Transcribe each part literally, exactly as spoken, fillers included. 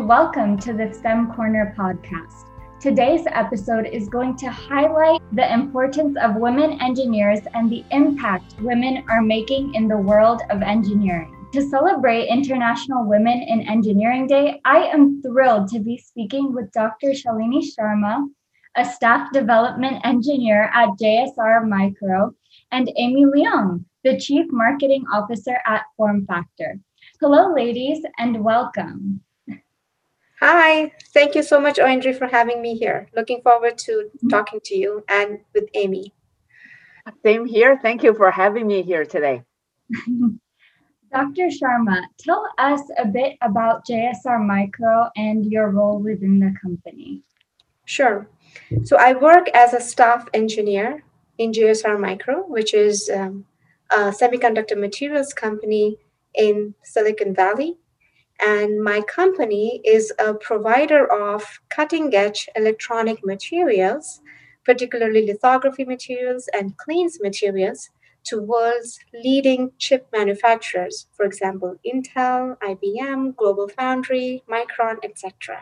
welcome to the STEM Corner podcast. Today's episode is going to highlight the importance of women engineers and the impact women are making in the world of engineering. To celebrate International Women in Engineering Day, I am thrilled to be speaking with Doctor Shalini Sharma, a staff development engineer at J S R Micro, and Amy Leong, the Chief Marketing Officer at FormFactor. Hello, ladies, and welcome. Hi, thank you so much, Oindri, for having me here. Looking forward to talking to you and with Amy. Same here. Thank you for having me here today. Doctor Sharma, tell us a bit about J S R Micro and your role within the company. Sure. So I work as a staff engineer in J S R Micro, which is um, a semiconductor materials company in Silicon Valley. And my company is a provider of cutting-edge electronic materials, particularly lithography materials and cleans materials, to world's leading chip manufacturers, for example, Intel, I B M, GlobalFoundries, Micron, et cetera.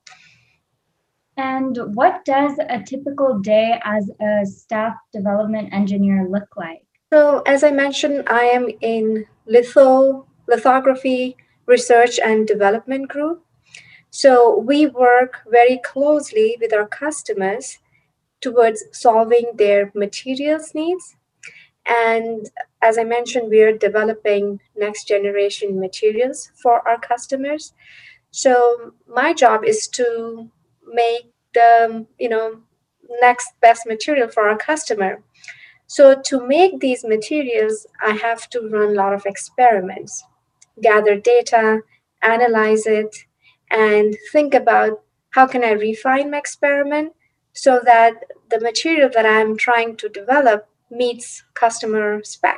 And what does a typical day as a staff development engineer look like? So, as I mentioned, I am in litho, lithography, research and development group. So we work very closely with our customers towards solving their materials needs. And as I mentioned, we are developing next generation materials for our customers. So my job is to make the, you know, next best material for our customer. So to make these materials, I have to run a lot of experiments, gather data, analyze it, and think about how can I refine my experiment so that the material that I'm trying to develop meets customer spec.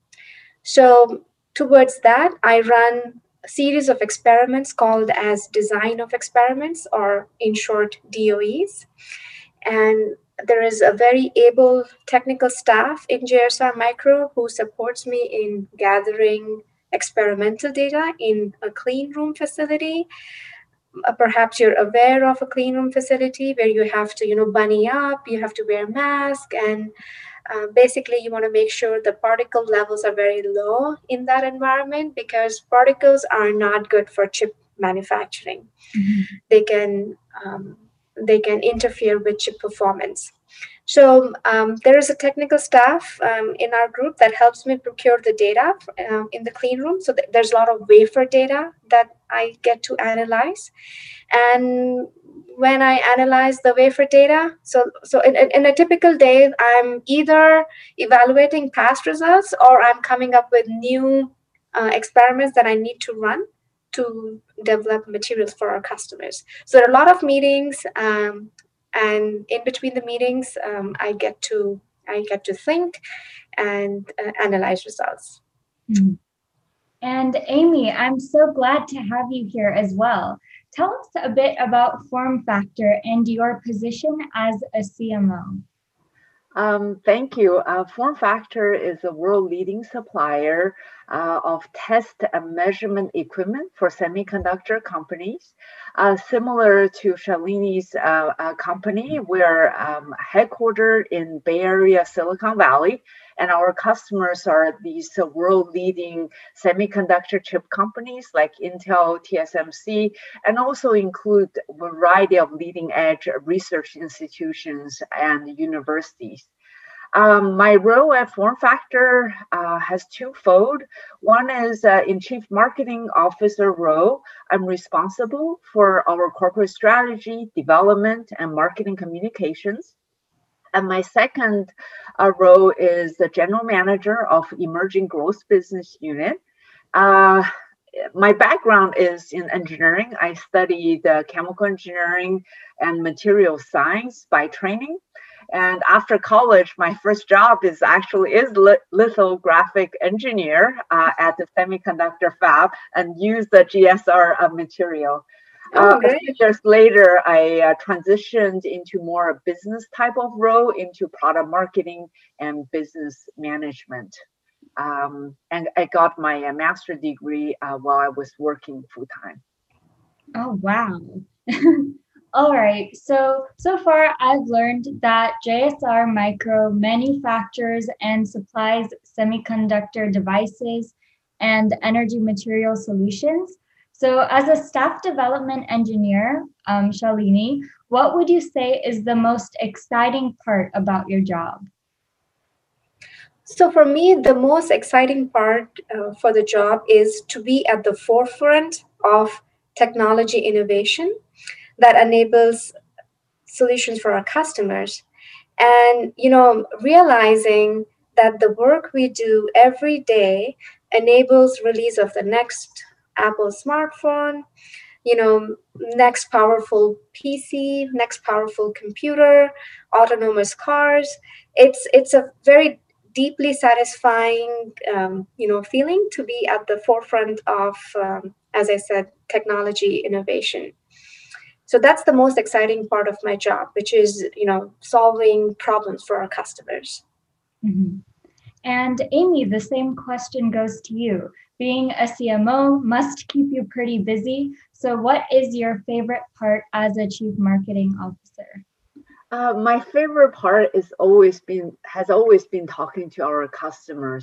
So towards that, I run a series of experiments called as design of experiments, or in short, D O Es. And there is a very able technical staff in J S R Micro who supports me in gathering experimental data in a clean room facility. Uh, perhaps you're aware of a clean room facility where you have to, you know, bunny up, you have to wear a mask, and uh, basically you want to make sure the particle levels are very low in that environment because particles are not good for chip manufacturing. Mm-hmm. They can um, they can interfere with chip performance. So um, there is a technical staff um, in our group that helps me procure the data uh, in the clean room. So th- there's a lot of wafer data that I get to analyze. And when I analyze the wafer data, so so in, in a typical day, I'm either evaluating past results or I'm coming up with new uh, experiments that I need to run to develop materials for our customers. So there are a lot of meetings. Um, and in between the meetings um, i get to i get to think and uh, analyze results. Mm-hmm. And Amy, I'm so glad to have you here as well. Tell us a bit about FormFactor and your position as a C M O. Um, thank you. Uh, FormFactor is a world-leading supplier uh, of test and measurement equipment for semiconductor companies. Uh, similar to Shalini's uh, uh, company, we're um, headquartered in Bay Area, Silicon Valley, and our customers are these uh, world-leading semiconductor chip companies like Intel, T S M C, and also include a variety of leading-edge research institutions and universities. Um, my role at FormFactor uh, has twofold. One is uh, in Chief Marketing Officer role. I'm responsible for our corporate strategy, development, and marketing communications. And my second uh, role is the General Manager of Emerging Growth Business Unit. Uh, my background is in engineering. I studied uh, chemical engineering and material science by training. And after college, my first job is actually is lithographic engineer uh, at the semiconductor fab and use the G S R uh, material. Oh, uh, a few years later, I uh, transitioned into more a business type of role into product marketing and business management. Um, and I got my uh, master's degree uh, while I was working full time. Oh, wow. All right. So, so far I've learned that J S R Micro manufactures and supplies semiconductor devices and energy material solutions. So, as a staff development engineer, um, Shalini, what would you say is the most exciting part about your job? So for me, the most exciting part uh, for the job is to be at the forefront of technology innovation that enables solutions for our customers. And, you know, realizing that the work we do every day enables release of the next Apple smartphone, you know, next powerful P C, next powerful computer, autonomous cars. It's it's a very deeply satisfying, um, you know, feeling to be at the forefront of, um, as I said, technology innovation. So that's the most exciting part of my job, which is, you know, solving problems for our customers. Mhm. And Amy, the same question goes to you. Being a C M O must keep you pretty busy. So, what is your favorite part as a chief marketing officer? Uh, my favorite part is always been has always been talking to our customers,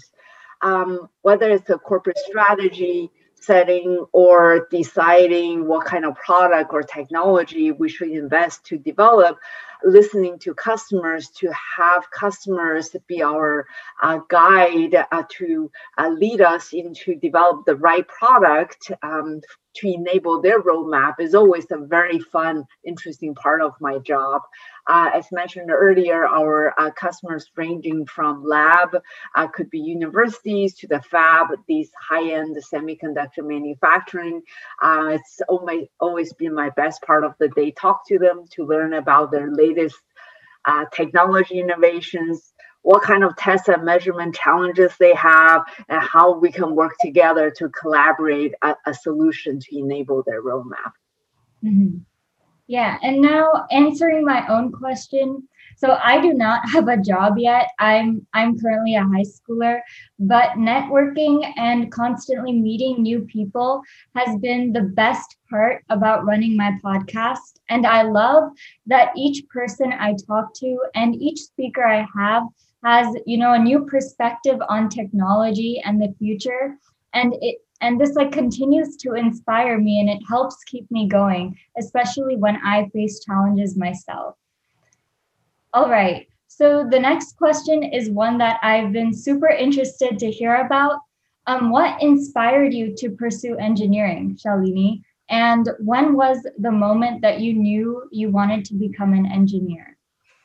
um, whether it's a corporate strategy setting or deciding what kind of product or technology we should invest to develop. Listening to customers, to have customers be our uh, guide uh, to uh, lead us into develop the right product um, to enable their roadmap is always a very fun, interesting part of my job. Uh, as mentioned earlier, our uh, customers ranging from lab, uh, could be universities, to the fab, these high-end semiconductor manufacturing. Uh, it's always, always been my best part of the day. Talk to them to learn about their latest uh, technology innovations, what kind of test and measurement challenges they have, and how we can work together to collaborate a, a solution to enable their roadmap. Mhm. Yeah, and now answering my own question. So I do not have a job yet. I'm I'm currently a high schooler, but networking and constantly meeting new people has been the best part about running my podcast. And I love that each person I talk to and each speaker I have has, you know, a new perspective on technology and the future. And it and this like continues to inspire me and it helps keep me going, especially when I face challenges myself. All right. So the next question is one that I've been super interested to hear about. Um, what inspired you to pursue engineering, Shalini? And when was the moment that you knew you wanted to become an engineer?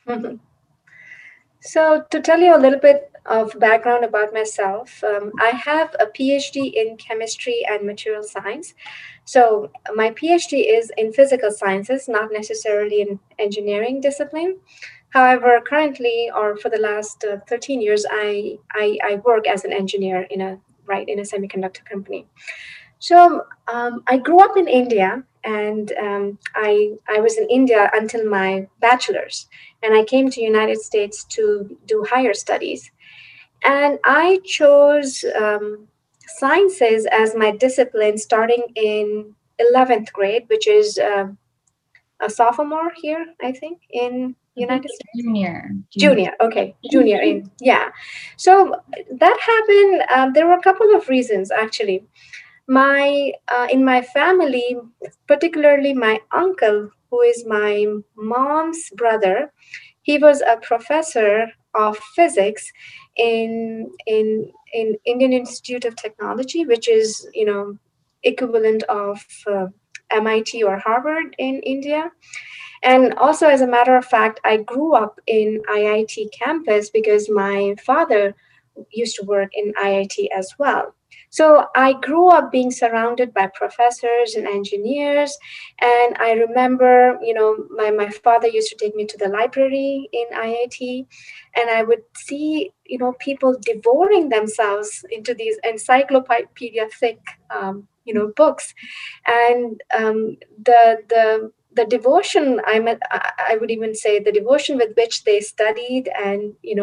So, to tell you a little bit of background about myself, um, I have a PhD in chemistry and material science. So, my PhD is in physical sciences, not necessarily in engineering discipline. However, currently, or for the last uh, thirteen years, I, I I work as an engineer in a right in a semiconductor company. So um, I grew up in India, and um, I I was in India until my bachelor's, and I came to United States to do higher studies. And I chose um, sciences as my discipline starting in eleventh grade, which is uh, a sophomore here, I think, in I think United it's States. junior. Junior. Junior, okay, junior in yeah. So that happened. Um, there were a couple of reasons actually. My uh, in my family, particularly my uncle, who is my mom's brother, he was a professor of physics in in in Indian Institute of Technology, which is, you know, equivalent of uh, M I T or Harvard in India. And also, as a matter of fact, I grew up in I I T campus because my father used to work in I I T as well. So I grew up being surrounded by professors and engineers. And I remember, you know, my, my father used to take me to the library in I I T, and I would see, you know, people devouring themselves into these encyclopedia thick, um, you know, books. And um, the, the, the devotion, I mean, I I would even say the devotion with which they studied and, you know,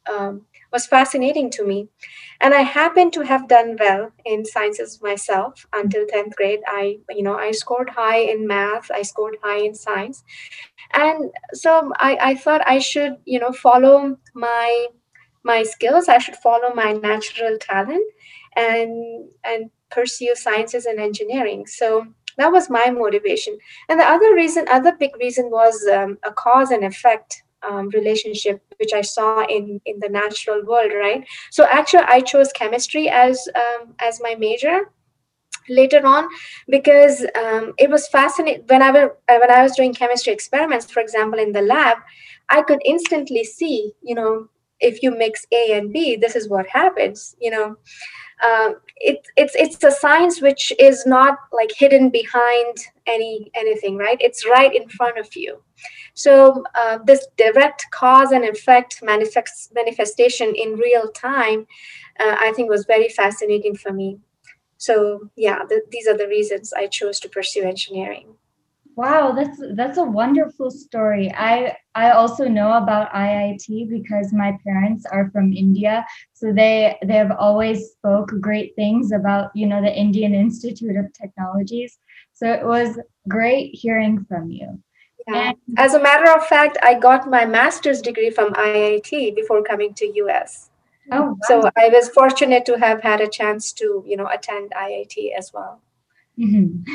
um, was fascinating to me. And I happened to have done well in sciences myself until tenth grade. I, you know, I scored high in math, I scored high in science. And so I, I thought I should, you know, follow my my skills. I should follow my natural talent and and pursue sciences and engineering. So that was my motivation. And the other reason, other big reason was um, a cause and effect um, relationship, which I saw in in the natural world, right? So actually, I chose chemistry as um, as my major later on because um, it was fascinating when I was when I was doing chemistry experiments, for example, in the lab. I could instantly see, you know, if you mix A and B, this is what happens. You know, um, it, it's it's a science which is not like hidden behind any anything, right? It's right in front of you. So uh, this direct cause and effect manifest, manifestation in real time, uh, I think was very fascinating for me. So yeah, th- these are the reasons I chose to pursue engineering. Wow, that's that's a wonderful story. I I also know about I I T because my parents are from India, so they they have always spoke great things about, you know, the Indian Institute of Technologies. So it was great hearing from you. Yeah. And As a matter of fact, I got my master's degree from I I T before coming to U S. oh, So I was fortunate to have had a chance to, you know, attend I I T as well. mhm.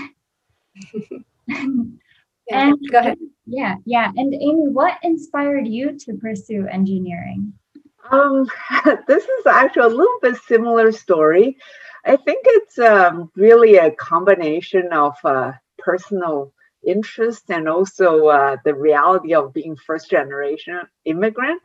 Yeah, And go ahead. yeah, yeah. And Amy, what inspired you to pursue engineering? Um, this is actually a little bit similar story. I think it's um, really a combination of uh, personal interest and also uh, the reality of being first generation immigrant.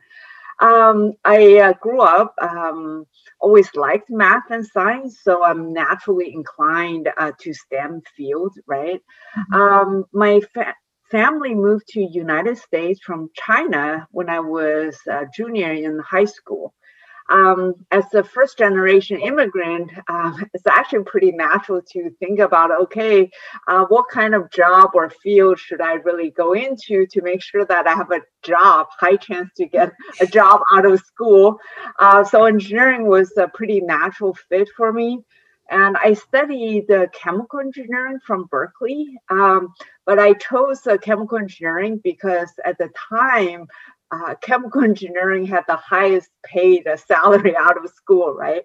Um, I uh, grew up, um, always liked math and science, so I'm naturally inclined uh, to STEM field, right? Mhm. Um, my fa- family moved to United States from China when I was a junior in high school. Um, as a first generation immigrant, uh, it's actually pretty natural to think about, okay, uh, what kind of job or field should I really go into to make sure that I have a job, high chance to get a job out of school. Uh, so engineering was a pretty natural fit for me. And I studied uh, chemical engineering from Berkeley, um, but I chose uh, chemical engineering because at the time, uh, chemical engineering had the highest paid uh, salary out of school, right?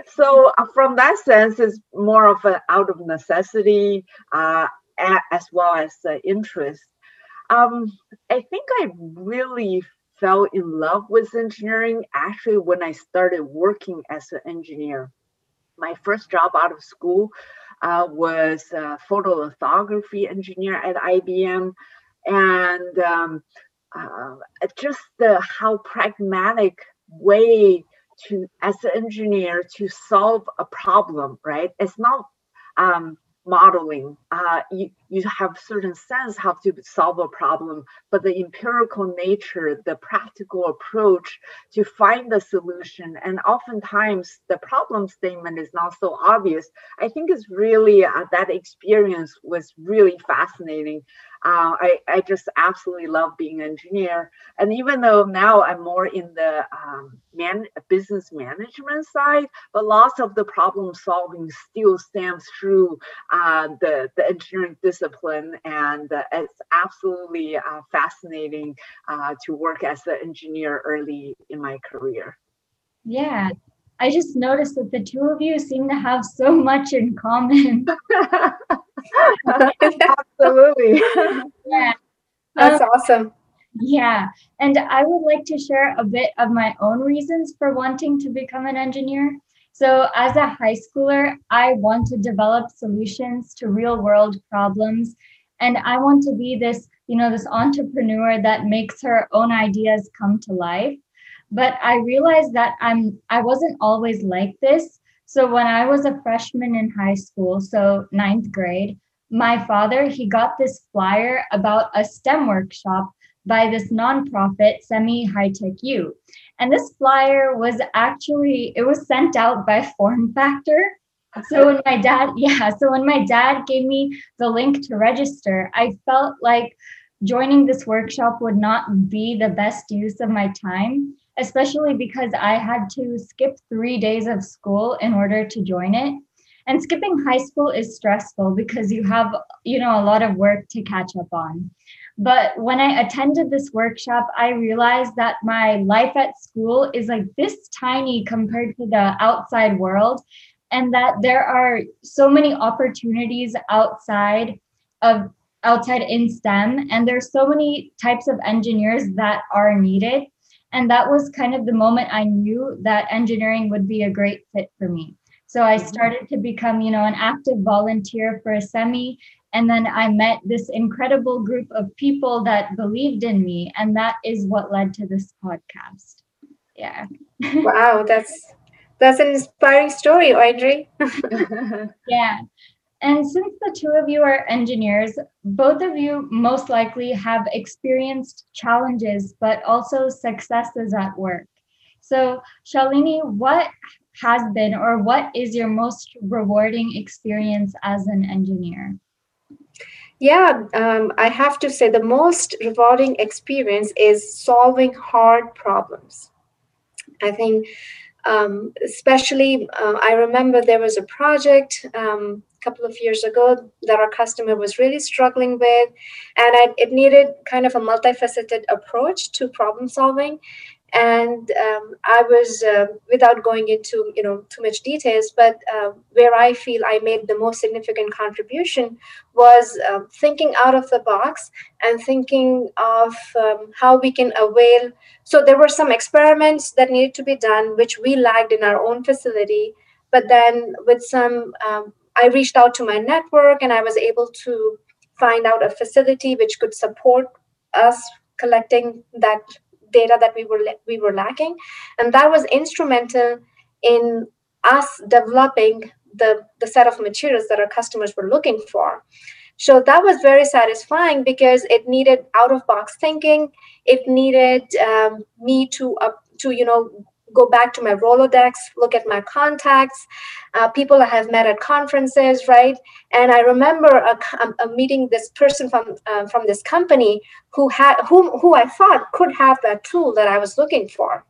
So uh, from that sense, it's more of an out of necessity uh, a- as well as uh, interest. Um, I think I really fell in love with engineering actually when I started working as an engineer. My first job out of school uh, was a photolithography engineer at I B M, and um, uh, just the how pragmatic way to as an engineer to solve a problem, right? It's not um, modeling. Uh, you, you have certain sense how to solve a problem, but the empirical nature, the practical approach to find the solution, and oftentimes the problem statement is not so obvious. I think it's really uh, that experience was really fascinating. Uh, I, I just absolutely love being an engineer. And even though now I'm more in the um, man, business management side, but lots of the problem solving still stems through uh, the, the engineering discipline. And uh, it's absolutely uh, fascinating uh, to work as an engineer early in my career. Yeah, I just noticed that the two of you seem to have so much in common. Absolutely. Yeah. Um, That's awesome. yeah. And I would like to share a bit of my own reasons for wanting to become an engineer. So, as a high schooler, I want to develop solutions to real world problems. And I want to be this, you know, this entrepreneur that makes her own ideas come to life. But I realized that I'm I wasn't always like this. So when I was a freshman in high school, so ninth grade, my father, he got this flyer about a STEM workshop by this nonprofit, Semi High Tech U. And this flyer was actually, it was sent out by Form Factor. So when my dad, yeah, so when my dad gave me the link to register, I felt like joining this workshop would not be the best use of my time, especially because I had to skip three days of school in order to join it. And skipping high school is stressful because you have, you know, a lot of work to catch up on. But when I attended this workshop, I realized that my life at school is like this tiny compared to the outside world, and that there are so many opportunities outside of outside in STEM, and there's so many types of engineers that are needed. And that was kind of the moment I knew that engineering would be a great fit for me. So I started to become, you know, an active volunteer for a semi. And then I met this incredible group of people that believed in me. And that is what led to this podcast. Yeah. Wow, that's that's an inspiring story, Audrey. Yeah. And since the two of you are engineers, both of you most likely have experienced challenges, but also successes at work. So, Shalini, what has been or what is your most rewarding experience as an engineer? Yeah, um, I have to say the most rewarding experience is solving hard problems. I think, um, especially, uh, I remember there was a project um, a couple of years ago that our customer was really struggling with, and I, it needed kind of a multifaceted approach to problem solving. And um, I was, uh, without going into you know too much details, but uh, where I feel I made the most significant contribution was uh, thinking out of the box and thinking of um, how we can avail. So there were some experiments that needed to be done, which we lagged in our own facility. But then with some, um, I reached out to my network and I was able to find out a facility which could support us collecting that data that we were we were lacking, and that was instrumental in us developing the the set of materials that our customers were looking for. So that was very satisfying because it needed out of box thinking. It needed um, me to uh, to you know go back to my Rolodex, look at my contacts, uh, people I have met at conferences, right? And I remember a, a meeting this person from uh, from this company who had whom who I thought could have that tool that I was looking for.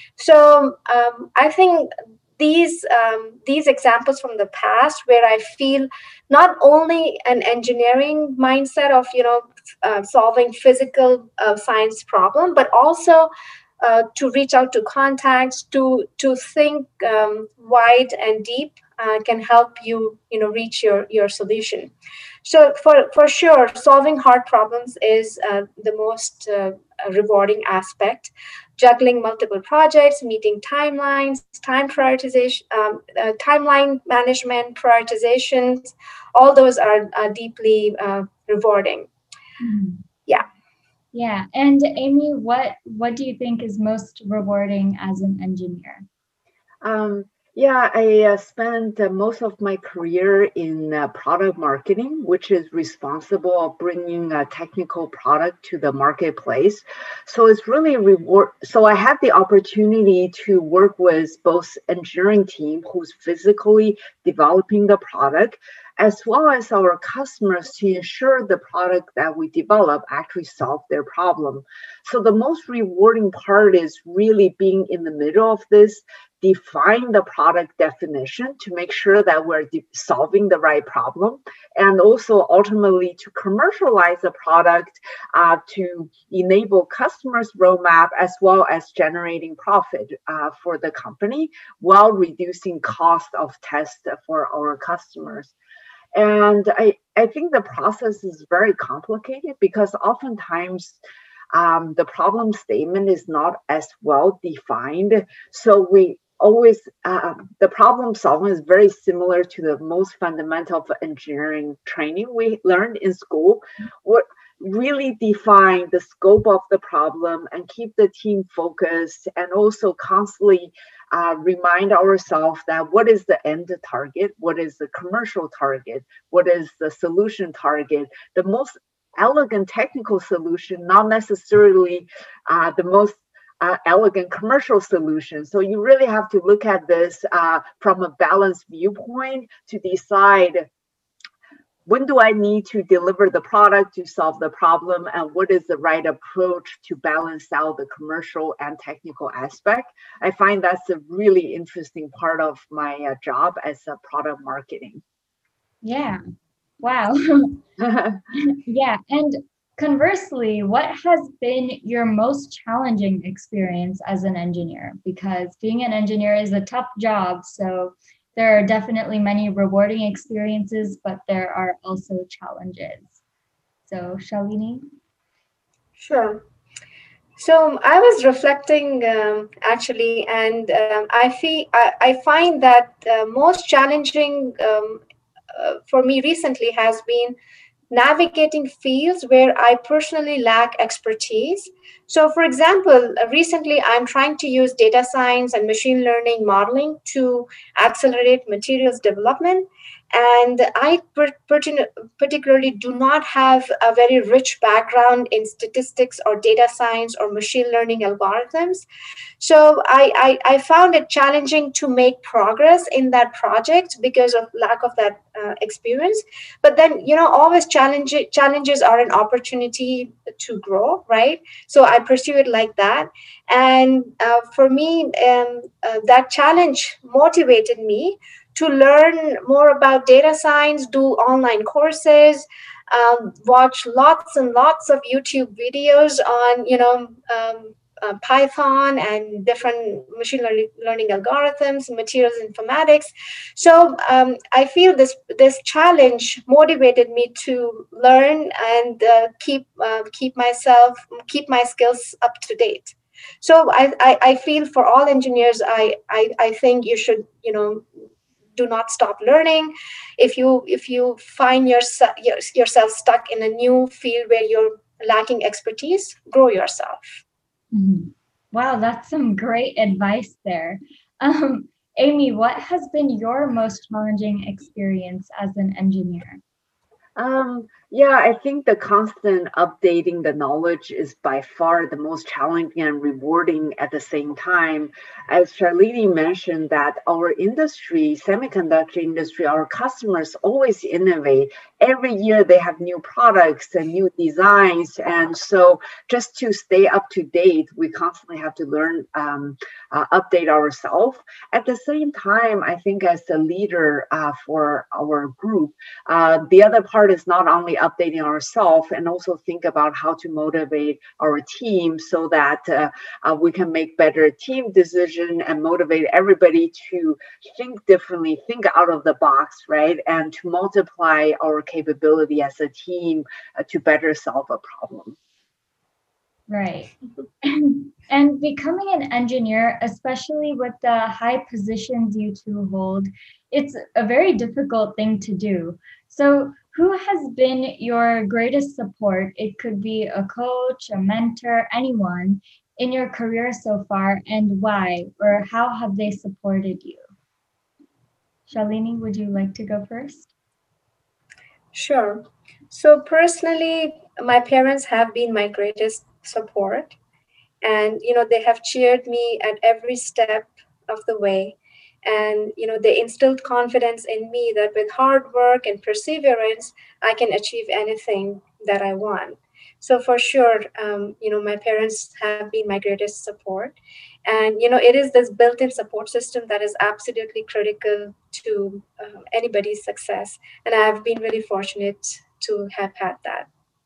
So um, I think these um, these examples from the past, where I feel not only an engineering mindset of you know uh, solving physical uh, science problem, but also uh, to reach out to contacts, to to think um, wide and deep, uh, can help you you know reach your your solution. So for for sure, solving hard problems is uh, the most uh, rewarding aspect. Juggling multiple projects, meeting timelines, time prioritization, um, uh, timeline management, prioritizations, all those are, are deeply uh, rewarding. Mm-hmm. Yeah. Yeah. And Amy, what what do you think is most rewarding as an engineer? Um, yeah, I uh, spent uh, most of my career in uh, product marketing, which is responsible of bringing a technical product to the marketplace. So it's really reward. So I had the opportunity to work with both engineering team who's physically developing the product, as well as our customers, to ensure the product that we develop actually solve their problem. So the most rewarding part is really being in the middle of this, define the product definition to make sure that we're de- solving the right problem, and also ultimately to commercialize the product uh, to enable customers' roadmap, as well as generating profit uh, for the company while reducing cost of test for our customers. And I, I think the process is very complicated because oftentimes um, the problem statement is not as well defined. So we always, uh, the problem solving is very similar to the most fundamental of engineering training we learned in school. What really define the scope of the problem and keep the team focused, and also constantly uh, remind ourselves that what is the end target, what is the commercial target, what is the solution target. The most elegant technical solution, not necessarily uh, the most uh, elegant commercial solution. So you really have to look at this uh, from a balanced viewpoint to decide when do I need to deliver the product to solve the problem, and what is the right approach to balance out the commercial and technical aspect? I find that's a really interesting part of my uh, job as a product marketing. Yeah. Wow. Yeah. And conversely, what has been your most challenging experience as an engineer? Because being an engineer is a tough job. So there are definitely many rewarding experiences, but there are also challenges. So, Shalini? Sure. So I was reflecting um, actually, and um, I feel I, I find that uh, most challenging um, uh, for me recently has been navigating fields where I personally lack expertise. So, for example, uh, recently I'm trying to use data science and machine learning modeling to accelerate materials development. And I per- pertin- particularly do not have a very rich background in statistics or data science or machine learning algorithms. So I, I, I found it challenging to make progress in that project because of lack of that uh, experience. But then, you know, always challenge, challenges are an opportunity to grow, right? So I pursue it like that. And uh, for me, um, uh, that challenge motivated me to learn more about data science, do online courses, um, watch lots and lots of YouTube videos on, you know, um, uh, Python and different machine learning, learning algorithms, materials informatics. So um, I feel this this challenge motivated me to learn and uh, keep uh, keep myself keep my skills up to date. So I, I, I feel for all engineers, I, I I think you should, you know, do not stop learning. If you if you find yourself yourself stuck in a new field where you're lacking expertise, grow yourself. Mhm. Wow, that's some great advice there. Um, Amy, what has been your most challenging experience as an engineer? Um, yeah, I think the constant updating the knowledge is by far the most challenging and rewarding at the same time. As Charlene mentioned, that our industry, semiconductor industry, our customers always innovate. Every year they have new products and new designs. And so just to stay up to date, we constantly have to learn, um, uh, update ourselves. At the same time, I think as a leader uh, for our group, uh, the other part is not only updating ourselves and also think about how to motivate our team so that uh, uh, we can make better team decision and motivate everybody to think differently, think out of the box, right? And to multiply our capability as a team uh, to better solve a problem. Right. And becoming an engineer, especially with the high positions you two hold, it's a very difficult thing to do. So, who has been your greatest support? It could be a coach, a mentor, anyone in your career so far, and why, or how have they supported you? Shalini, would you like to go first? Sure. So personally, my parents have been my greatest support, and you know they have cheered me at every step of the way, and you know they instilled confidence in me that with hard work and perseverance I can achieve anything that I want. So for sure, um, you know my parents have been my greatest support, and you know it is this built-in support system that is absolutely critical to uh, anybody's success, and I've been really fortunate to have had that.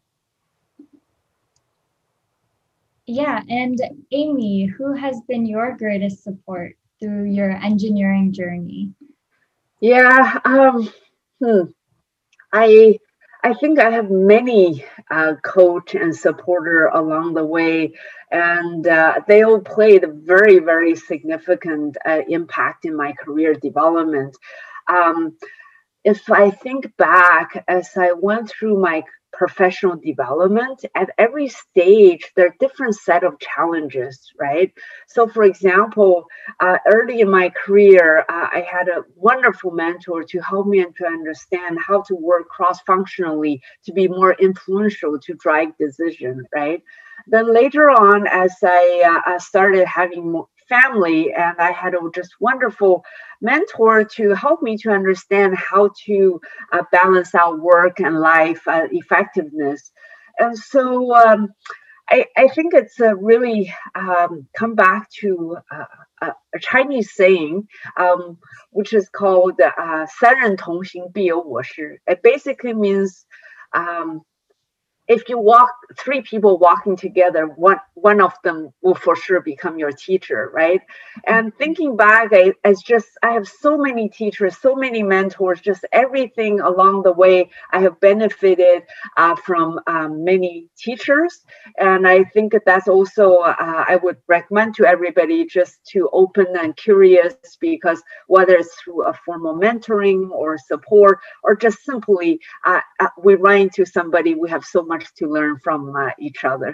Yeah, and Amy, who has been your greatest support through your engineering journey? Yeah, um, hmm. I I think I have many uh, coach and supporter along the way, and uh, they all played a very very significant uh, impact in my career development. Um, if I think back as I went through my professional development, at every stage there are different set of challenges, right? So for example, uh, early in my career, uh, I had a wonderful mentor to help me to understand how to work cross-functionally to be more influential to drive decision, right? Then later on, as I uh, started having more family, and I had a just wonderful mentor to help me to understand how to uh, balance out work and life uh, effectiveness. And so um, I, I think it's uh, really um, come back to uh, a, a Chinese saying, um, which is called uh, 三人同行必有我师. It basically means um, if you walk three people walking together, one one of them will for sure become your teacher, right? And thinking back, I, it's just I have so many teachers, so many mentors, just everything along the way. I have benefited uh, from um, many teachers, and I think that that's also uh, I would recommend to everybody just to open and curious, because whether it's through a formal mentoring or support, or just simply uh, uh, we run into somebody, we have so much to learn from uh, each other.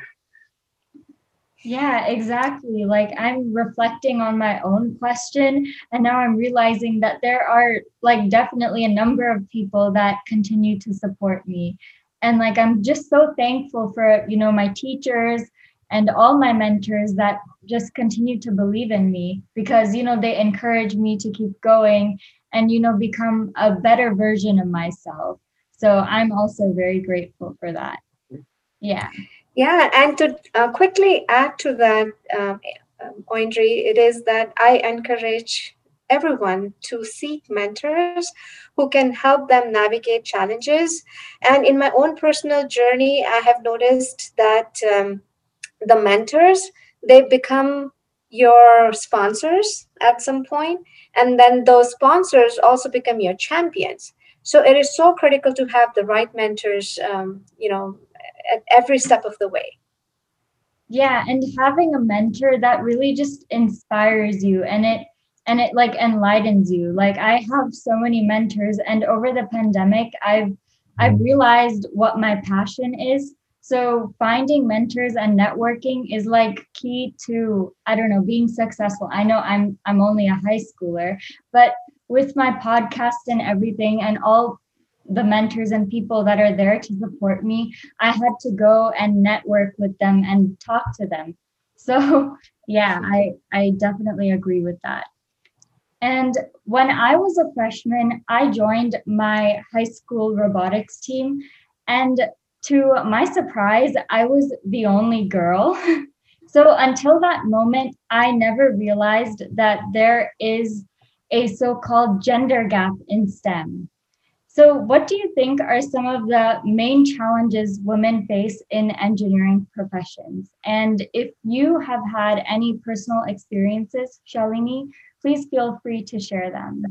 Yeah, exactly. Like I'm reflecting on my own question, and now I'm realizing that there are like definitely a number of people that continue to support me. And like I'm just so thankful for, you know, my teachers and all my mentors that just continue to believe in me, because, you know, they encourage me to keep going and, you know, become a better version of myself. So I'm also very grateful for that. Yeah. Yeah, and to uh, quickly add to that, um, um, Oindri, it is that I encourage everyone to seek mentors who can help them navigate challenges. And in my own personal journey, I have noticed that um, the mentors, they become your sponsors at some point, and then those sponsors also become your champions. So it is so critical to have the right mentors, um, you know, at every step of the way. Yeah, and having a mentor that really just inspires you, and it and it like enlightens you. Like I have so many mentors, and over the pandemic I've I've realized what my passion is. So finding mentors and networking is like key to, I don't know, being successful. I know I'm I'm only a high schooler, but with my podcast and everything and all the mentors and people that are there to support me, I had to go and network with them and talk to them. So yeah, I, I definitely agree with that. And when I was a freshman, I joined my high school robotics team. And to my surprise, I was the only girl. So until that moment, I never realized that there is a so-called gender gap in STEM. So what do you think are some of the main challenges women face in engineering professions? And if you have had any personal experiences, Shalini, please feel free to share them.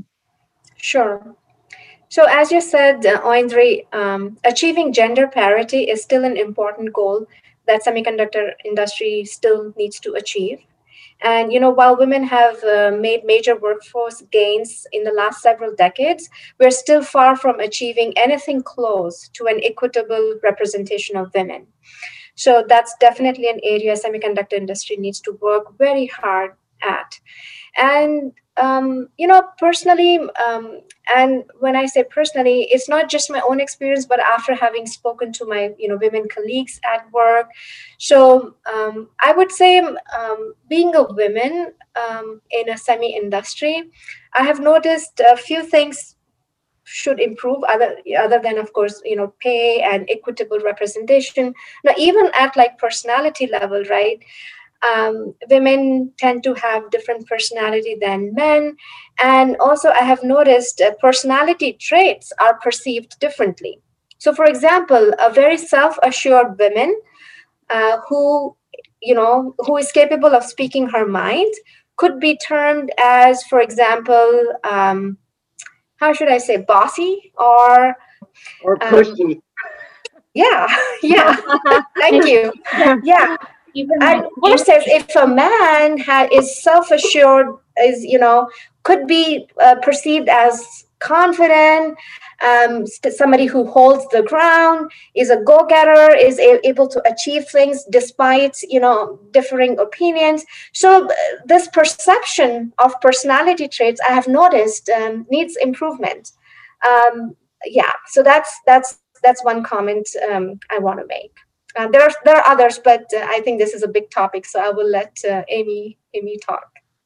Sure. So as you said, uh, Oindri, um, achieving gender parity is still an important goal that semiconductor industry still needs to achieve. And, you know, while women have uh, made major workforce gains in the last several decades, we're still far from achieving anything close to an equitable representation of women. So that's definitely an area semiconductor industry needs to work very hard at. And, um, you know, personally, um, and when I say personally, it's not just my own experience, but after having spoken to my, you know, women colleagues at work. So um, I would say um, being a woman um, in a semi industry, I have noticed a few things should improve other other than, of course, you know, pay and equitable representation. Now, even at like personality level, right? Um, women tend to have different personality than men. And also I have noticed uh, personality traits are perceived differently. So for example, a very self-assured woman uh, who, you know, who is capable of speaking her mind could be termed as, for example, um, how should I say, bossy or or pushy. Um, yeah, yeah. Thank you. Yeah. Even And worse is if a man ha- is self-assured, is, you know, could be uh, perceived as confident, um, st- somebody who holds the ground, is a go-getter, is a- able to achieve things despite, you know, differing opinions. So uh, this perception of personality traits, I have noticed, um, needs improvement. Um, yeah, so that's that's that's one comment um, I want to make. Uh, there are there are others, but uh, I think this is a big topic, so I will let uh, Amy Amy talk.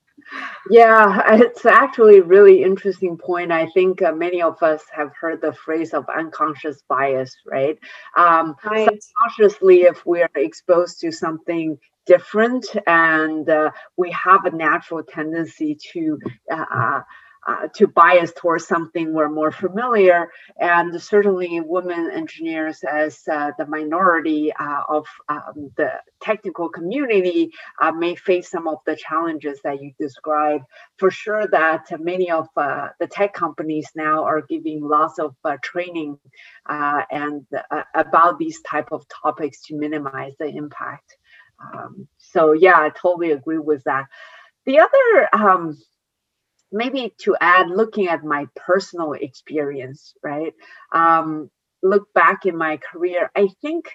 Yeah, it's actually a really interesting point. I think uh, many of us have heard the phrase of unconscious bias, right? Um, Right. subconsciously, if we are exposed to something different and uh, we have a natural tendency to uh, uh, to bias towards something we're more familiar, and certainly women engineers as uh, the minority uh, of um, the technical community uh, may face some of the challenges that you described. For sure that many of uh, the tech companies now are giving lots of uh, training uh, and uh, about these type of topics to minimize the impact. Um, so yeah, I totally agree with that. The other um, maybe to add, looking at my personal experience, right? Um, look back in my career, I think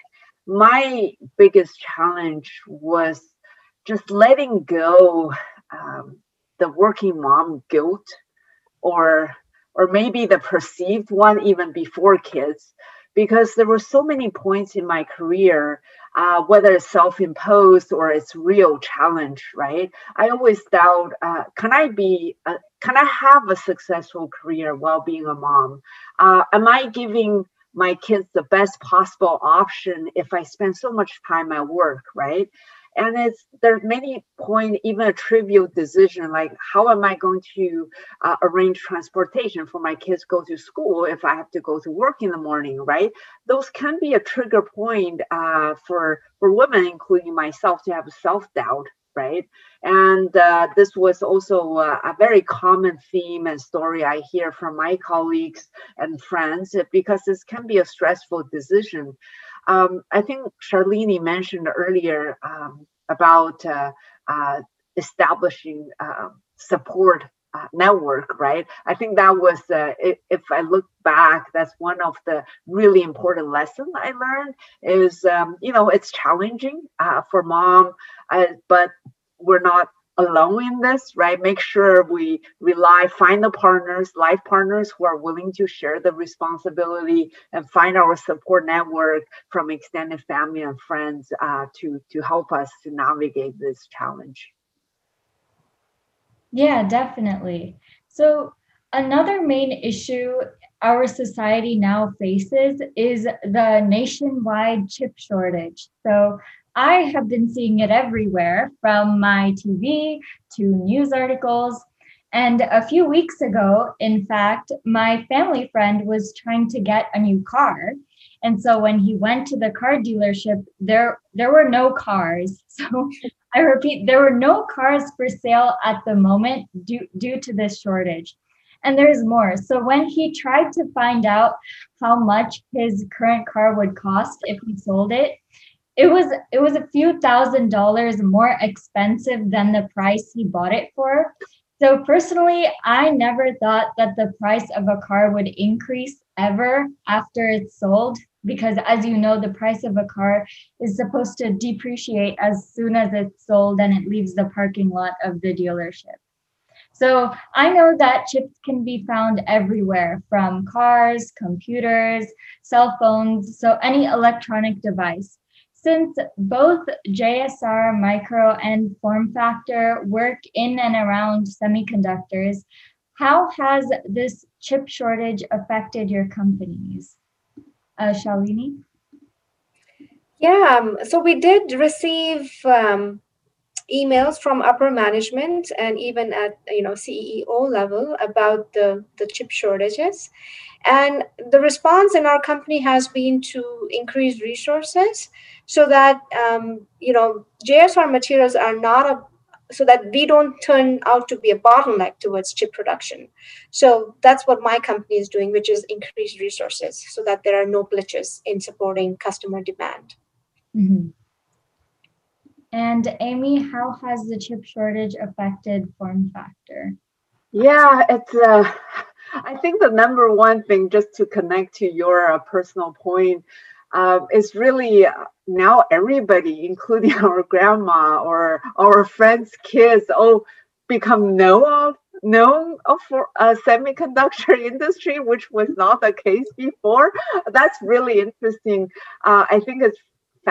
my biggest challenge was just letting go um, the working mom guilt, or or maybe the perceived one even before kids, because there were so many points in my career, uh, whether it's self-imposed or it's real challenge, right? I always doubt, uh, can I be a, can I have a successful career while being a mom? Uh, am I giving my kids the best possible option if I spend so much time at work, right? And it's there are many point, even a trivial decision like how am I going to uh, arrange transportation for my kids go to school if I have to go to work in the morning, right? Those can be a trigger point uh, for for women, including myself, to have self-doubt, right? And uh, this was also uh, a very common theme and story I hear from my colleagues and friends, because this can be a stressful decision. um, I think Charlene mentioned earlier um, about uh, uh, establishing uh, support uh, network, right? I think that was, uh, if, if I look back, that's one of the really important lessons I learned is, um, you know, it's challenging uh, for mom, uh, but we're not alone in this, right? Make sure we rely, find the partners, life partners who are willing to share the responsibility, and find our support network from extended family and friends uh, to, to help us to navigate this challenge. Yeah, definitely. So, another main issue our society now faces is the nationwide chip shortage. So, I have been seeing it everywhere from my T V to news articles. And a few weeks ago, in fact, my family friend was trying to get a new car. And so when he went to the car dealership, there there were no cars. So I repeat, there were no cars for sale at the moment due, due to this shortage. And there's more. So when he tried to find out how much his current car would cost if he sold it, it was it was a few thousand dollars more expensive than the price he bought it for. So personally, I never thought that the price of a car would increase ever after it's sold, because as you know, the price of a car is supposed to depreciate as soon as it's sold and it leaves the parking lot of the dealership. So I know that chips can be found everywhere, from cars, computers, cell phones, so any electronic device. Since both J S R Micro and FormFactor work in and around semiconductors, how has this chip shortage affected your companies? Uh, Shalini? Yeah, um, so we did receive um, emails from upper management and even at you know C E O level about the the chip shortages, and the response in our company has been to increase resources so that um, you know J S R materials are not a so that we don't turn out to be a bottleneck towards chip production. So that's what my company is doing, which is increase resources so that there are no glitches in supporting customer demand. Mm-hmm. And Amy, how has the chip shortage affected FormFactor? Yeah, it's. Uh, I think the number one thing, just to connect to your uh, personal point, uh, is really uh, now everybody, including our grandma or our friends' kids, all become know of known of for uh, semiconductor industry, which was not the case before. That's really interesting. Uh, I think it's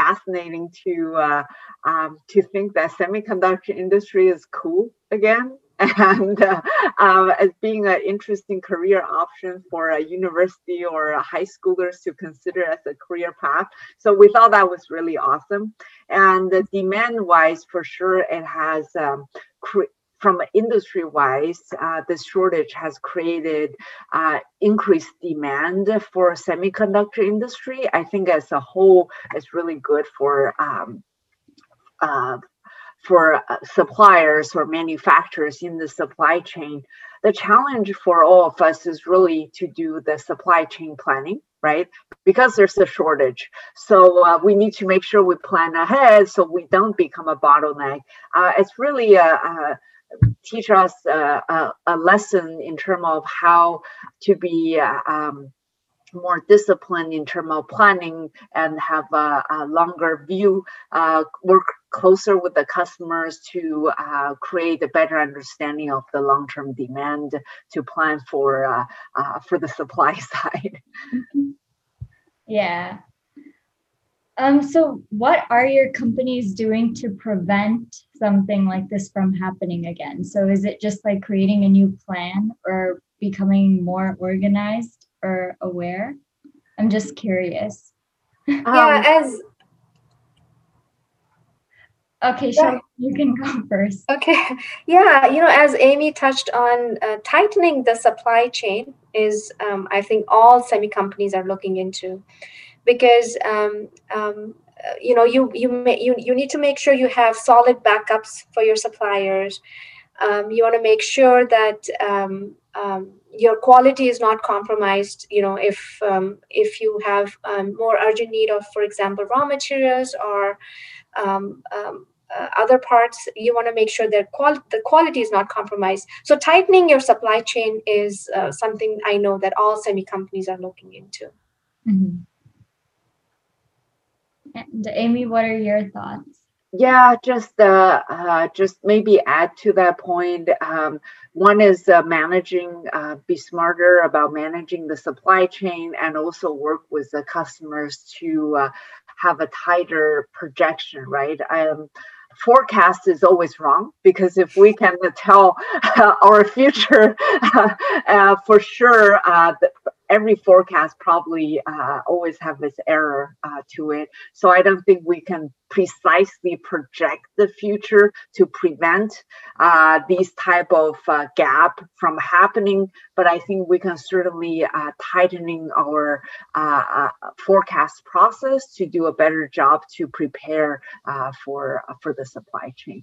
fascinating to uh, um, to think that semiconductor industry is cool again, and uh, um, as being an interesting career option for a university or a high schoolers to consider as a career path. So we thought that was really awesome. And the demand wise, for sure, it has um, cre- from industry wise, uh, this shortage has created uh, increased demand for semiconductor industry. I think as a whole, it's really good for um, uh, for uh, suppliers or manufacturers in the supply chain. The challenge for all of us is really to do the supply chain planning, right? Because there's a shortage. So uh, we need to make sure we plan ahead so we don't become a bottleneck. Uh, it's really a, a teach us uh, a, a lesson in terms of how to be uh, um, more disciplined in terms of planning and have a, a longer view, uh, work closer with the customers to uh, create a better understanding of the long-term demand to plan for uh, uh, for the supply side. Yeah. Um, so what are your companies doing to prevent something like this from happening again? So is it just like creating a new plan or becoming more organized or aware? I'm just curious. Yeah, Um, as Okay, Shelly, you can go first. okay, yeah, you know, as Amy touched on, uh, tightening the supply chain is, um, I think, all semi companies are looking into, because um, um, uh, you know you you, may, you you need to make sure you have solid backups for your suppliers. Um, you want to make sure that um, um, your quality is not compromised. You know, if um, if you have um, more urgent need of, for example, raw materials or um, um, uh, other parts, you want to make sure that qual- the quality is not compromised. So tightening your supply chain is uh, something I know that all semi companies are looking into. Mm-hmm. And Amy, what are your thoughts? Yeah, just uh, uh, just maybe add to that point. Um, one is uh, managing, uh, be smarter about managing the supply chain, and also work with the customers to uh, have a tighter projection. Right. Um, forecast is always wrong, because if we can tell uh, our future uh, for sure, uh, the, every forecast probably uh, always have this error uh, to it. So I don't think we can precisely project the future to prevent uh, these type of uh, gap from happening. But I think we can certainly uh, tightening our uh, uh, forecast process to do a better job to prepare uh, for uh, for the supply chain.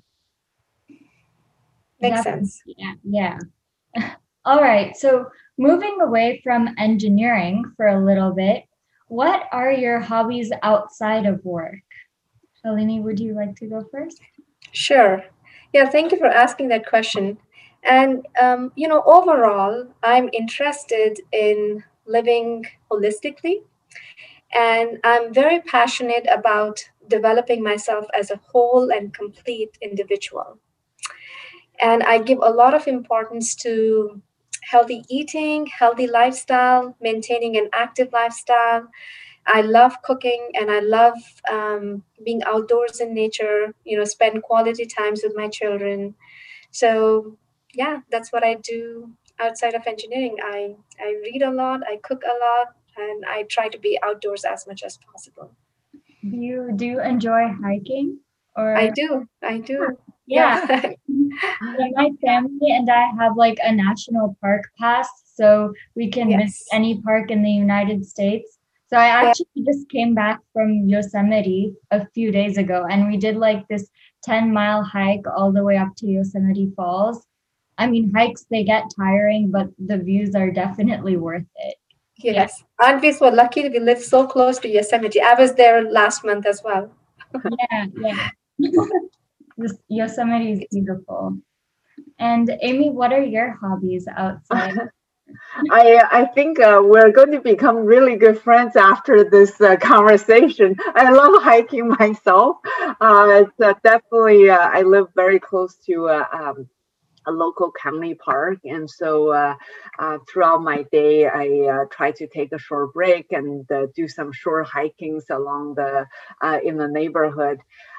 Makes Definitely. sense. Yeah. Yeah. All right. So moving away from engineering for a little bit, what are your hobbies outside of work? Shalini, would you like to go first? Sure. Yeah, thank you for asking that question. And, um, you know, overall, I'm interested in living holistically, and I'm very passionate about developing myself as a whole and complete individual. And I give a lot of importance to healthy eating, healthy lifestyle, maintaining an active lifestyle. I love cooking, and I love um, being outdoors in nature, you know, spend quality times with my children. So, yeah, that's what I do outside of engineering. I, I read a lot, I cook a lot, and I try to be outdoors as much as possible. Do you do you enjoy hiking? Or I do. I do. yeah. Yeah. Yeah, my family and I have like a national park pass, so we can visit Yes. any park in the United States. So I Yeah. actually just came back from Yosemite a few days ago, and we did like this ten mile hike all the way up to Yosemite Falls. I mean, hikes, they get tiring, but the views are definitely worth it. Yeah, Yes. Aren't we so lucky to be live so close to Yosemite? I was there last month as well. yeah, yeah. This Yosemite is beautiful. And Amy, what are your hobbies outside? I I think uh, we're going to become really good friends after this uh, conversation. I love hiking myself. Uh, it's uh, definitely uh, I live very close to uh, um, a local county park, and so uh, uh, throughout my day, I uh, try to take a short break and uh, do some short hikings along the uh, in the neighborhood.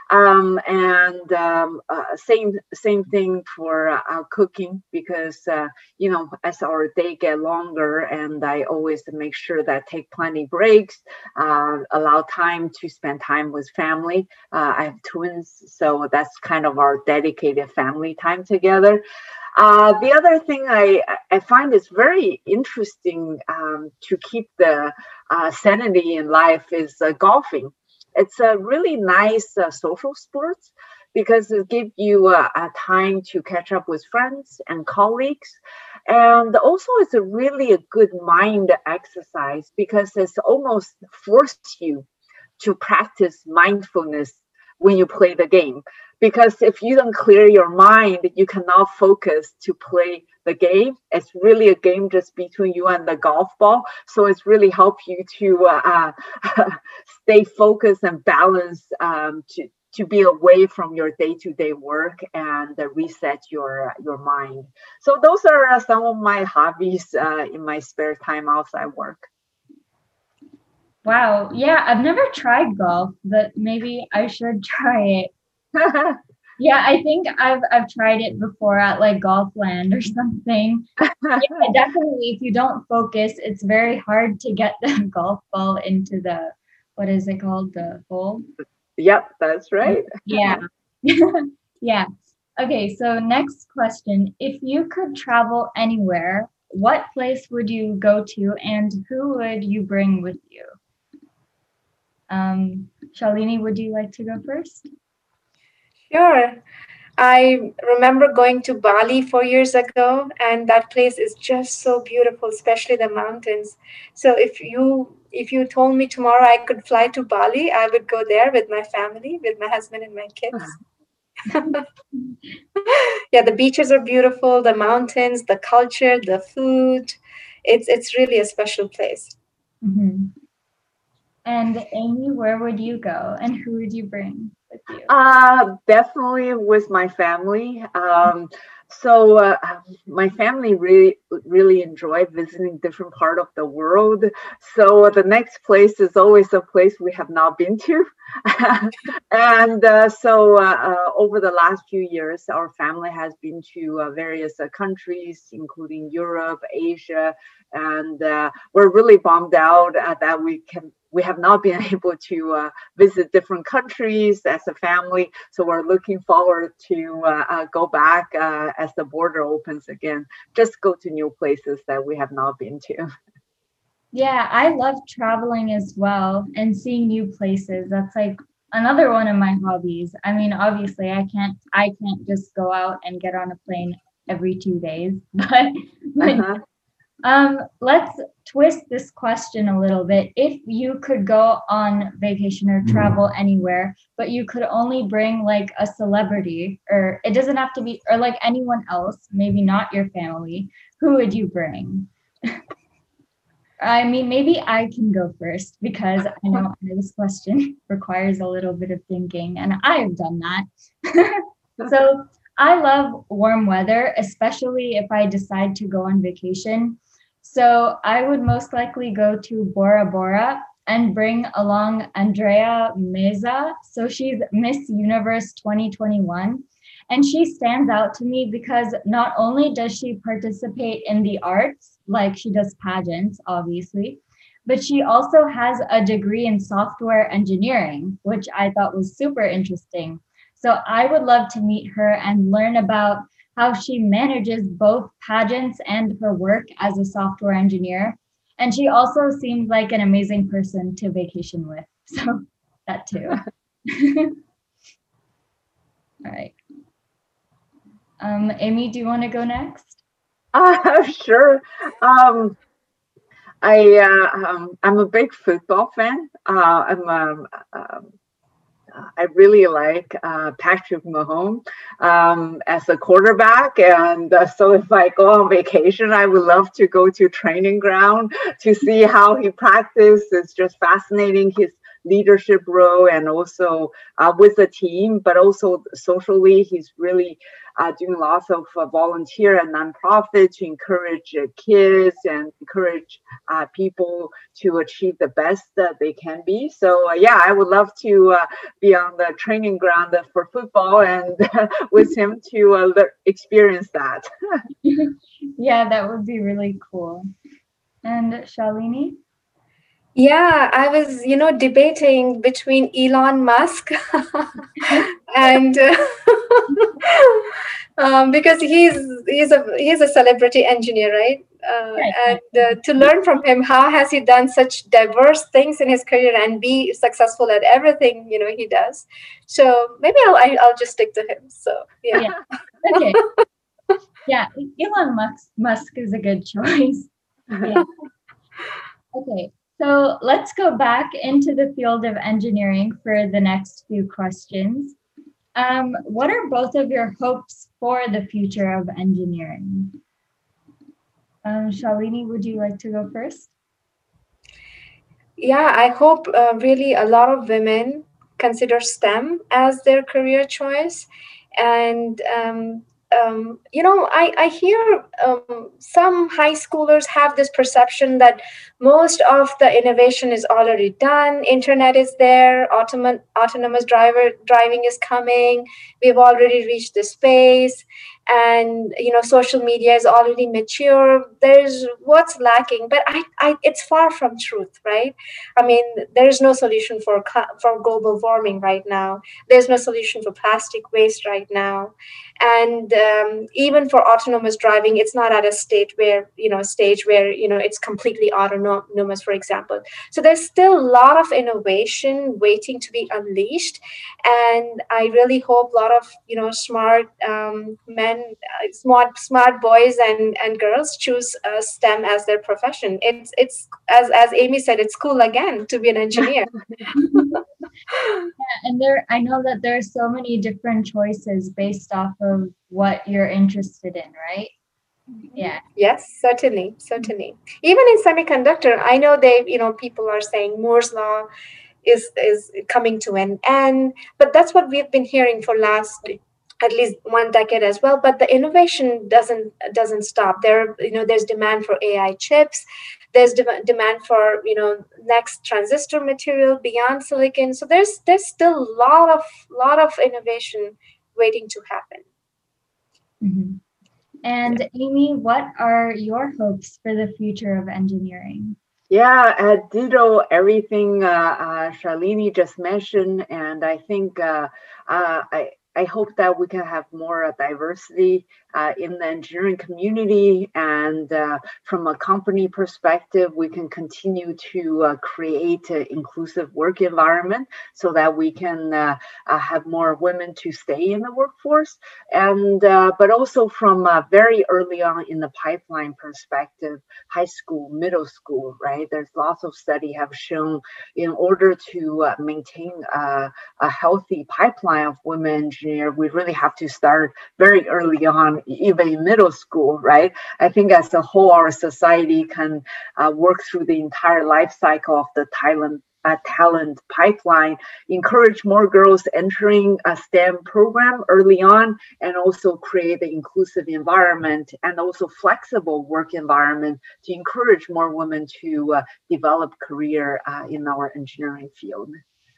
Um, and um, uh, same same thing for uh, cooking, because uh, you know, as our day get longer, and I always make sure that I take plenty breaks, uh, allow time to spend time with family. Uh, I have twins, so that's kind of our dedicated family time together. Uh, the other thing I, I find is very interesting, um, to keep the uh, sanity in life is uh, golfing. It's a really nice uh, social sport, because it gives you uh, a time to catch up with friends and colleagues. And also it's a really a good mind exercise, because it's almost forced you to practice mindfulness when you play the game. Because if you don't clear your mind, you cannot focus to play the game. It's really a game just between you and the golf ball. So it's really help you to uh, stay focused and balanced, um, to to be away from your day-to-day work and uh, reset your your mind. So those are uh, some of my hobbies uh, in my spare time outside work. Wow. Yeah, I've never tried golf, but maybe I should try it. Yeah, I think I've I've tried it before at like Golfland or something. Yeah, definitely. If you don't focus, it's very hard to get the golf ball into the, what is it called? The hole. Yep, that's right. Yeah. Yeah. Okay, so next question. If you could travel anywhere, what place would you go to and who would you bring with you? Um, Shalini, would you like to go first? Sure. I remember going to Bali four years ago, and that place is just so beautiful, especially the mountains. So if you if you told me tomorrow I could fly to Bali, I would go there with my family, with my husband and my kids. Yeah, the beaches are beautiful, the mountains, the culture, the food. It's it's really a special place. Mm-hmm. And Amy, where would you go and who would you bring with you? Uh, definitely with my family. Um, so uh, my family really, really enjoy visiting different part of the world. So the next place is always a place we have not been to. And uh, so uh, uh, over the last few years, our family has been to uh, various uh, countries, including Europe, Asia, and uh, we're really bummed out uh, that we can we have not been able to uh, visit different countries as a family. So we're looking forward to uh, uh, go back uh, as the border opens again. Just go to new places that we have not been to. Yeah, I love traveling as well and seeing new places. That's like another one of my hobbies. I mean, obviously, I can't I can't just go out and get on a plane every two days, but, but Uh-huh. Um, let's twist this question a little bit. If you could go on vacation or travel anywhere, but you could only bring like a celebrity, or it doesn't have to be, or like anyone else, maybe not your family, who would you bring? I mean, maybe I can go first because I know this question requires a little bit of thinking, and I have done that. So I love warm weather, especially if I decide to go on vacation. So I would most likely go to Bora Bora and bring along Andrea Meza. So she's Miss Universe twenty twenty-one. And she stands out to me because not only does she participate in the arts, like she does pageants, obviously, but she also has a degree in software engineering, which I thought was super interesting. So I would love to meet her and learn about how she manages both pageants and her work as a software engineer. And she also seemed like an amazing person to vacation with. So that too. All right. Um, Amy, do you want to go next? Uh, sure. Um, I uh, um, I'm a big football fan. Uh, I'm um, um, I really like uh, Patrick Mahomes um, as a quarterback, and uh, so if I go on vacation, I would love to go to training ground to see how he practices. It's just fascinating, his leadership role, and also uh, with the team, but also socially, he's really uh, doing lots of uh, volunteer and nonprofit to encourage uh, kids and encourage uh, people to achieve the best that they can be. So uh, yeah, I would love to uh, be on the training ground for football and with him to uh, le- experience that. Yeah, that would be really cool. And Shalini? Yeah, I was, you know, debating between Elon Musk and uh, um, because he's he's a he's a celebrity engineer, right? Uh, Right. and uh, to learn from him, how has he done such diverse things in his career and be successful at everything, you know, he does. So maybe I'll I- I'll just stick to him. So yeah. Yeah. Okay. Yeah, Elon Musk, Musk is a good choice. Yeah. Okay, so let's go back into the field of engineering for the next few questions. Um, what are both of your hopes for the future of engineering? Um, Shalini, would you like to go first? Yeah, I hope uh, really a lot of women consider STEM as their career choice. And, um, um, you know, I, I hear um, some high schoolers have this perception that most of the innovation is already done. Internet is there, autonom- autonomous driver driving is coming. We've already reached the space. And you know social media is already mature. There's what's lacking, but I, I it's far from truth, right? I mean, there's no solution for for global warming right now. There's no solution for plastic waste right now, and um, even for autonomous driving, it's not at a state where you know stage where you know it's completely autonomous, for example. So there's still a lot of innovation waiting to be unleashed, and I really hope a lot of you know smart um, men, uh, smart smart boys and and girls choose uh, STEM as their profession. It's it's as as Amy said, it's cool again to be an engineer. Yeah, and there, I know that there are so many different choices based off of what you're interested in, right? Yeah. Yes, certainly, certainly. Even in semiconductor, I know they, you know, people are saying Moore's law is is coming to an end, but that's what we've been hearing for last at least one decade as well. But the innovation doesn't doesn't stop. There, you know, there's demand for A I chips. There's de- demand for you know next transistor material beyond silicon. So there's there's still a lot of lot of innovation waiting to happen. Mm-hmm. And Amy, what are your hopes for the future of engineering? Yeah, uh, ditto everything uh, uh, Shalini just mentioned, and I think uh, uh, I I hope that we can have more uh, diversity uh, in the engineering community, and uh, from a company perspective, we can continue to uh, create an inclusive work environment so that we can uh, uh, have more women to stay in the workforce, and uh, but also from uh, very early on in the pipeline perspective, high school, middle school, right? There's lots of study have shown in order to uh, maintain uh, a healthy pipeline of women engineers, we really have to start very early on, even in middle school, right? I think as a whole, our society can uh, work through the entire life cycle of the talent uh, talent pipeline, encourage more girls entering a STEM program early on, and also create an inclusive environment and also flexible work environment to encourage more women to uh, develop career uh, in our engineering field.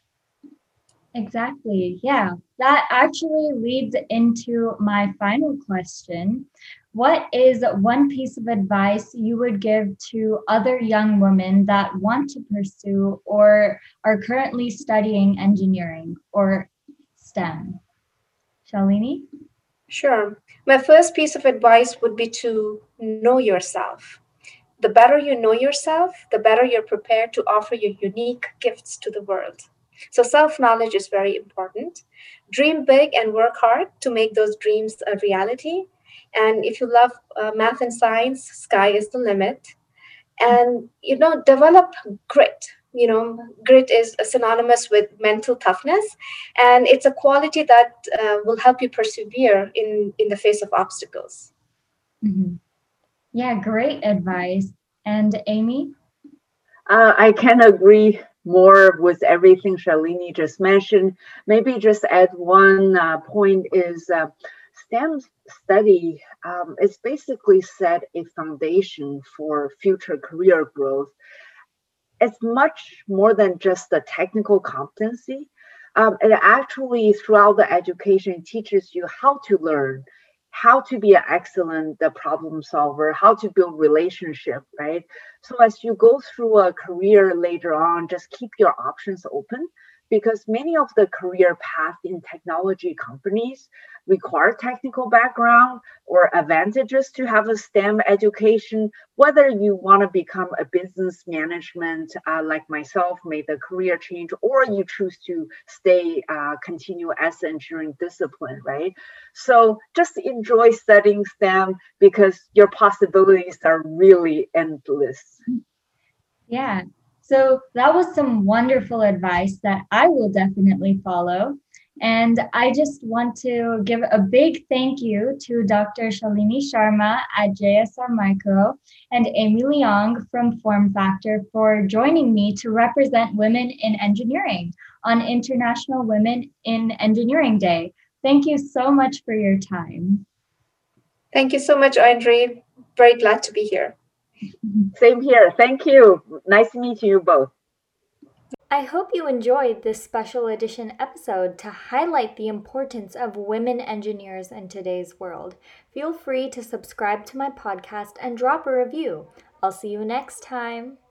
Exactly. Yeah. That actually leads into my final question. What is one piece of advice you would give to other young women that want to pursue or are currently studying engineering or STEM? Shalini? Sure. My first piece of advice would be to know yourself. The better you know yourself, the better you're prepared to offer your unique gifts to the world. So, self knowledge is very important. Dream big and work hard to make those dreams a reality. And if you love uh, math and science, sky is the limit. And, you know, develop grit. You know, grit is synonymous with mental toughness, and it's a quality that uh, will help you persevere in, in the face of obstacles. Mm-hmm. Yeah, great advice. And Amy? Uh, I can agree more with everything Shalini just mentioned. Maybe just add one uh, point is uh, STEM study um, is basically set a foundation for future career growth. It's much more than just the technical competency. Um, it actually, throughout the education, teaches you how to learn, how to be an excellent uh, problem solver, how to build relationship, right? So as you go through a career later on, just keep your options open, because many of the career paths in technology companies require technical background or advantages to have a STEM education. Whether you want to become a business management uh, like myself, made the career change, or you choose to stay, uh, continue as an engineering discipline, right? So just enjoy studying STEM because your possibilities are really endless. Yeah. So that was some wonderful advice that I will definitely follow. And I just want to give a big thank you to Doctor Shalini Sharma at J S R Micro and Amy Leong from Form Factor for joining me to represent women in engineering on International Women in Engineering Day. Thank you so much for your time. Thank you so much, Audrey. Very glad to be here. Same here. Thank you. Nice meeting you both. I hope you enjoyed this special edition episode to highlight the importance of women engineers in today's world. Feel free to subscribe to my podcast and drop a review. I'll see you next time.